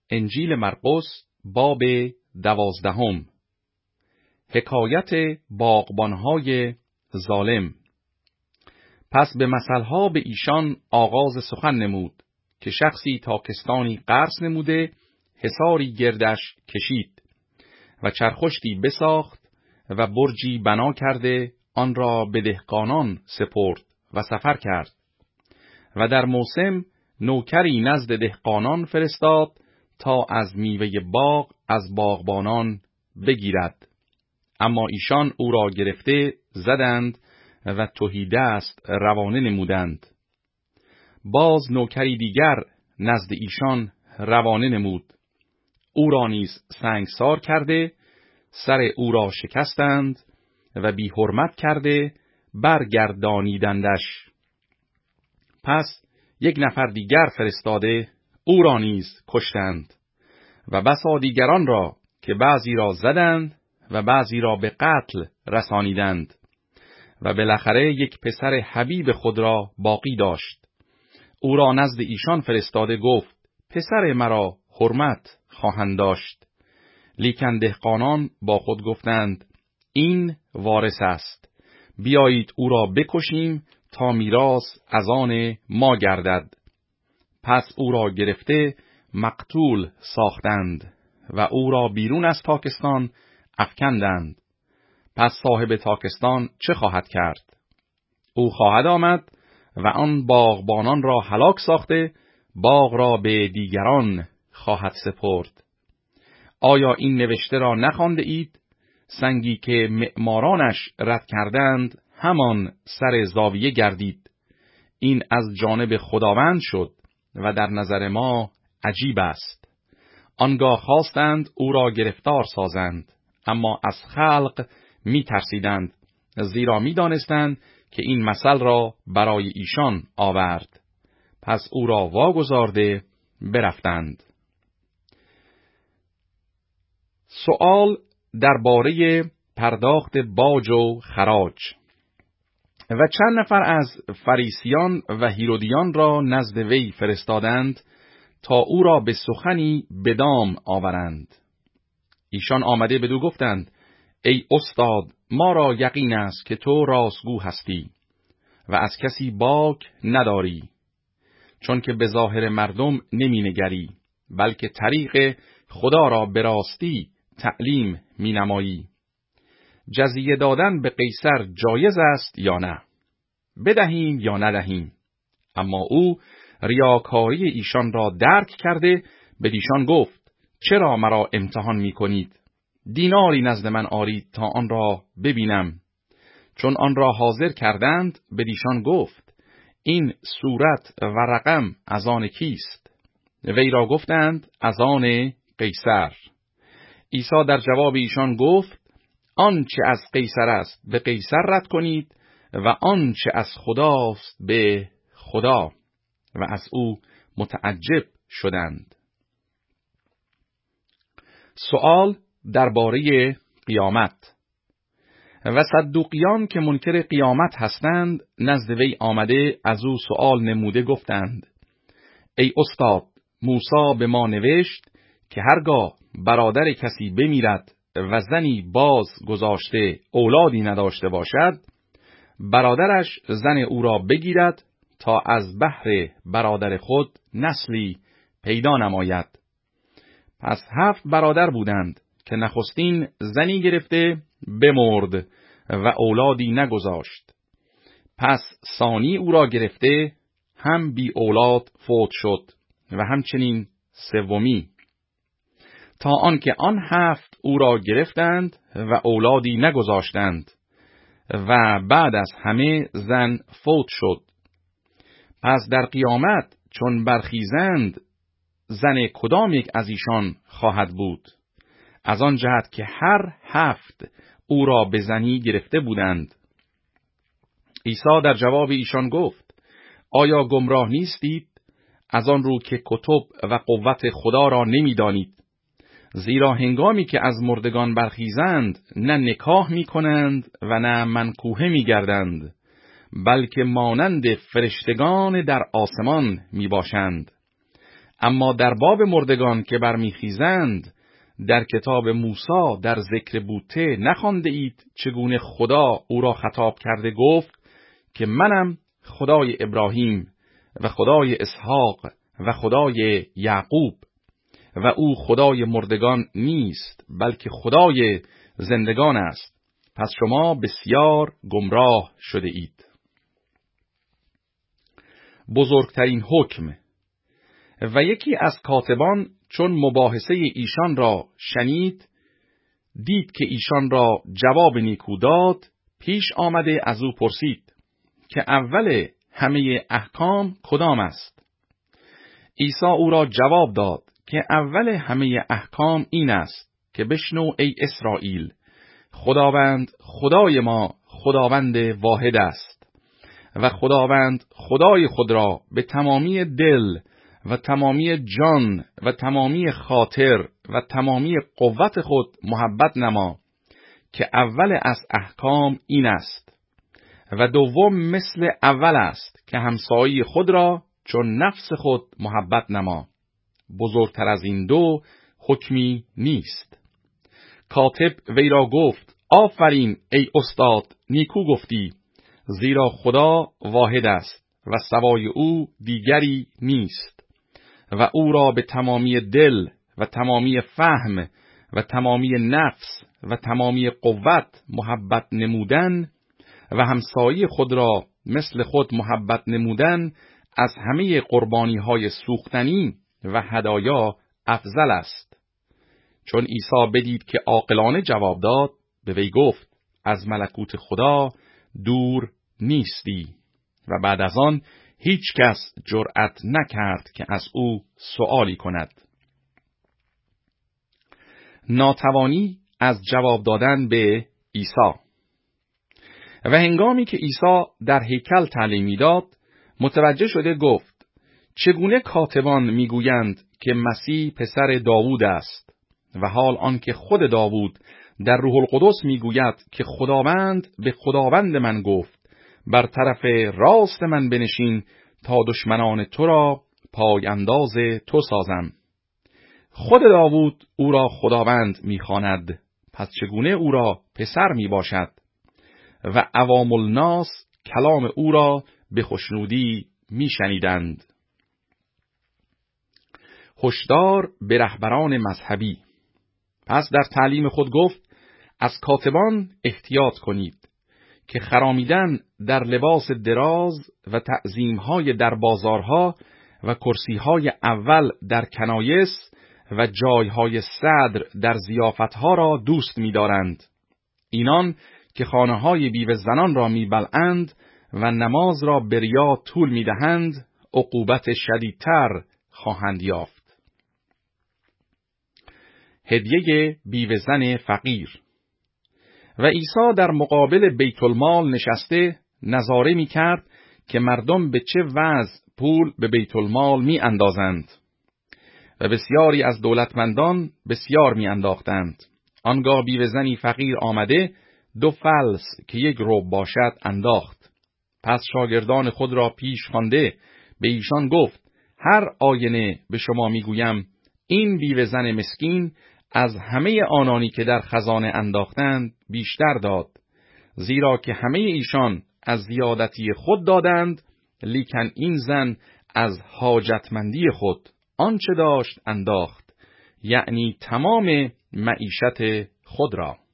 انجیل مرقس باب 12. حکایت باغبانهای ظالم. پس به مثلها به ایشان آغاز سخن نمود که شخصی تاکستانی قرض نموده حصاری گردش کشید و چرخشتی بساخت و برجی بنا کرده آن را به دهقانان سپرد و سفر کرد و در موسم نوکری نزد دهقانان فرستاد تا از میوه باغ از باغبانان بگیرد. اما ایشان او را گرفته زدند و تهیدست روانه نمودند. باز نوکری دیگر نزد ایشان روانه نمود. او را نیز سنگسار کرده سر او را شکستند و بی حرمت کرده برگردانیدندش. پس یک نفر دیگر فرستاده او را نیز کشتند و بسا دیگران را که بعضی را زدند و بعضی را به قتل رسانیدند و بالاخره یک پسر حبیب خود را باقی داشت. او را نزد ایشان فرستاده گفت پسر مرا حرمت خواهند داشت. لیکن دهقانان با خود گفتند این وارث است، بیایید او را بکشیم تا میراث از آن ما گردد. پس او را گرفته مقتول ساختند و او را بیرون از تاکستان افکندند. پس صاحب تاکستان چه خواهد کرد؟ او خواهد آمد و آن باغبانان را هلاک ساخته باغ را به دیگران خواهد سپرد. آیا این نوشته را نخوانده اید؟ سنگی که معمارانش رد کردند همان سر زاویه گردید. این از جانب خداوند شد و در نظر ما عجیب است. آنگاه خواستند او را گرفتار سازند، اما از خلق می ترسیدند، زیرا می دانستند که این مثل را برای ایشان آورد. پس او را واگذارده برفتند. سؤال درباره پرداخت باج و خراج. و چند نفر از فریسیان و هیرودیان را نزد وی فرستادند تا او را به سخنی به دام آورند. ایشان آمده بدو گفتند ای استاد، ما را یقین است که تو راستگو هستی و از کسی باک نداری، چون که به ظاهر مردم نمی نگری، بلکه طریق خدا را به راستی تعلیم می نمایی. جزیه دادن به قیصر جایز است یا نه؟ بدهیم یا ندهیم؟ اما او ریاکاری ایشان را درک کرده بدیشان گفت چرا مرا امتحان می کنید؟ دیناری نزد من آرید تا آن را ببینم. چون آن را حاضر کردند بدیشان گفت این صورت و رقم از آن کیست؟ وی را گفتند از آن قیصر. عیسی در جواب ایشان گفت آنچه از قیصر است به قیصر رد کنید و آنچه از خداست به خدا. و از او متعجب شدند. سؤال درباره قیامت. و صدوقیان که منکر قیامت هستند نزد وی آمده از او سؤال نموده گفتند ای استاد، موسی به ما نوشت که هرگاه برادر کسی بمیرد و زنی باز گذاشته اولادی نداشته باشد، برادرش زن او را بگیرد تا از بحر برادر خود نسلی پیدا نماید. پس 7 برادر بودند که نخستین زنی گرفته بمرد و اولادی نگذاشت. پس ثانی او را گرفته هم بی اولاد فوت شد و همچنین سومی، تا آنکه آن 7 او را گرفتند و اولادی نگذاشتند و بعد از همه زن فوت شد. پس در قیامت چون برخیزند زن کدام یک از ایشان خواهد بود؟ از آن جهت که هر 7 او را به زنی گرفته بودند. عیسی در جواب ایشان گفت آیا گمراه نیستید از آن رو که کتب و قوت خدا را نمی دانید؟ زیرا هنگامی که از مردگان برخیزند نه نکاح می کنند و نه منکوحه می گردند، بلکه مانند فرشتگان در آسمان می باشند. اما در باب مردگان که برمیخیزند، در کتاب موسی در ذکر بوته نخوانده اید چگونه خدا او را خطاب کرده گفت که منم خدای ابراهیم و خدای اسحاق و خدای یعقوب و او خدای مردگان نیست بلکه خدای زندگان است. پس شما بسیار گمراه شده اید. بزرگترین حکم. و یکی از کاتبان چون مباحثه ایشان را شنید، دید که ایشان را جواب نیکو داد، پیش آمده از او پرسید که اول همه احکام کدام است؟ عیسی او را جواب داد که اول همه احکام این است که بشنو ای اسرائیل، خداوند خدای ما خداوند واحد است و خداوند خدای خود را به تمامی دل و تمامی جان و تمامی خاطر و تمامی قوت خود محبت نما، که اول از احکام این است. و دوم مثل اول است که همسایه خود را چون نفس خود محبت نما. بزرگتر از این دو حکمی نیست. کاتب وی را گفت آفرین ای استاد، نیکو گفتی، زیرا خدا واحد است و سوای او دیگری نیست و او را به تمامی دل و تمامی فهم و تمامی نفس و تمامی قوت محبت نمودن و همسایه خود را مثل خود محبت نمودن از همه قربانی‌های سوختنی و هدایا افضل است. چون عیسی بدید که عاقلانه جواب داد، به وی گفت از ملکوت خدا دور نیستی. و بعد از آن هیچ کس جرأت نکرد که از او سؤالی کند. ناتوانی از جواب دادن به عیسی. و هنگامی که عیسی در هیکل تعلیم می‌داد، متوجه شده گفت چگونه کاتبان میگویند که مسیح پسر داوود است، و حال آنکه خود داوود در روح القدس میگوید که خداوند به خداوند من گفت بر طرف راست من بنشین تا دشمنان تو را پای انداز تو سازم. خود داوود او را خداوند میخواند، پس چگونه او را پسر میباشد؟ و عوام الناس کلام او را به خوشنودی میشنیدند. هشدار به رهبران مذهبی. پس در تعلیم خود گفت از کاتبان احتیاط کنید که خرامیدن در لباس دراز و تعظیم‌های در بازارها و کرسی‌های اول در کنایس و جایهای صدر در ضیافت‌ها را دوست می‌دارند. اینان که خانه‌های بیوه زنان را می‌بلعند و نماز را به ریا طول می‌دهند، عقوبت شدیدتر خواهند یافت. هدیه بیوه زن فقیر. و عیسی در مقابل بیت المال نشسته نظاره می‌کرد که مردم به چه وضع پول به بیت المال می‌اندازند و بسیاری از دولتمندان بسیار می‌انداختند. آنگاه بیوه زنی فقیر آمده 2 فلس که 1 ربع باشد انداخت. پس شاگردان خود را پیش خوانده به ایشان گفت هر آینه به شما میگویم این بیوه زن مسکین از همه آنانی که در خزانه انداختند بیشتر داد، زیرا که همه ایشان از زیادتی خود دادند، لیکن این زن از حاجتمندی خود آنچه داشت انداخت، یعنی تمام معیشت خود را.